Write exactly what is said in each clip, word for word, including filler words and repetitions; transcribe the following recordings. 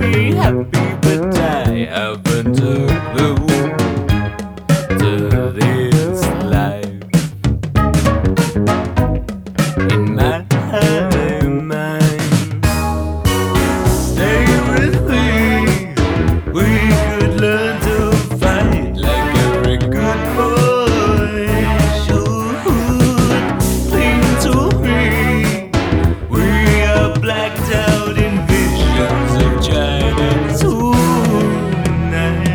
me happy, but I haven't a clue to this life. In my mind, stay with me. We could learn to fight like every good boy should. Cling to me. We are blacked out in visions of China tonight.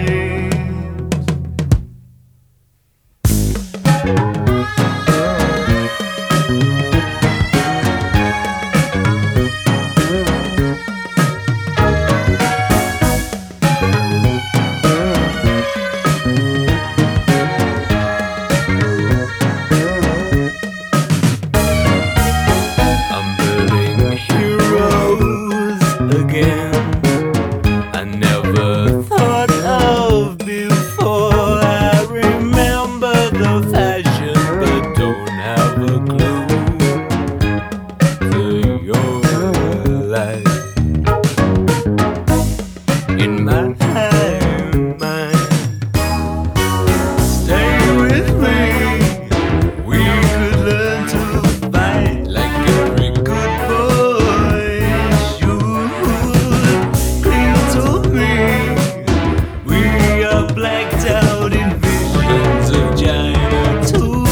I'm building heroes again I never thought of before. I remember the fashion but don't have a clue to your life. In my mind, stay with me. We could learn to fight like every good boy should. Cling to me. We are blacked out in visions of China tonight.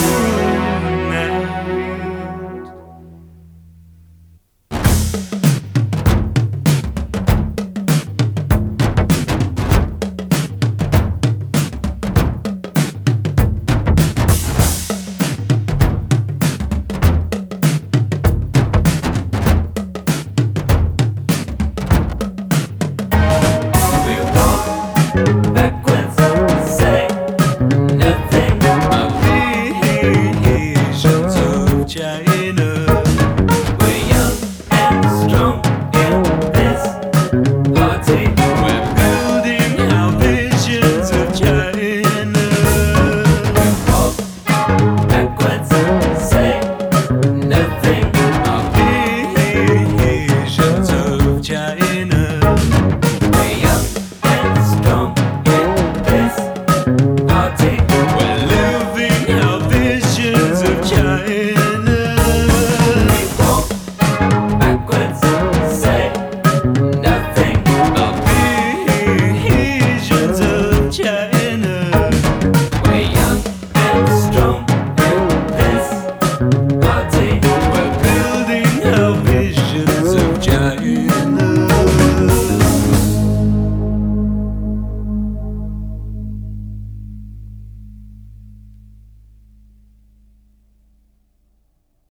We walk backwards, say nothing. Our visions of China. We're young and strong in this party.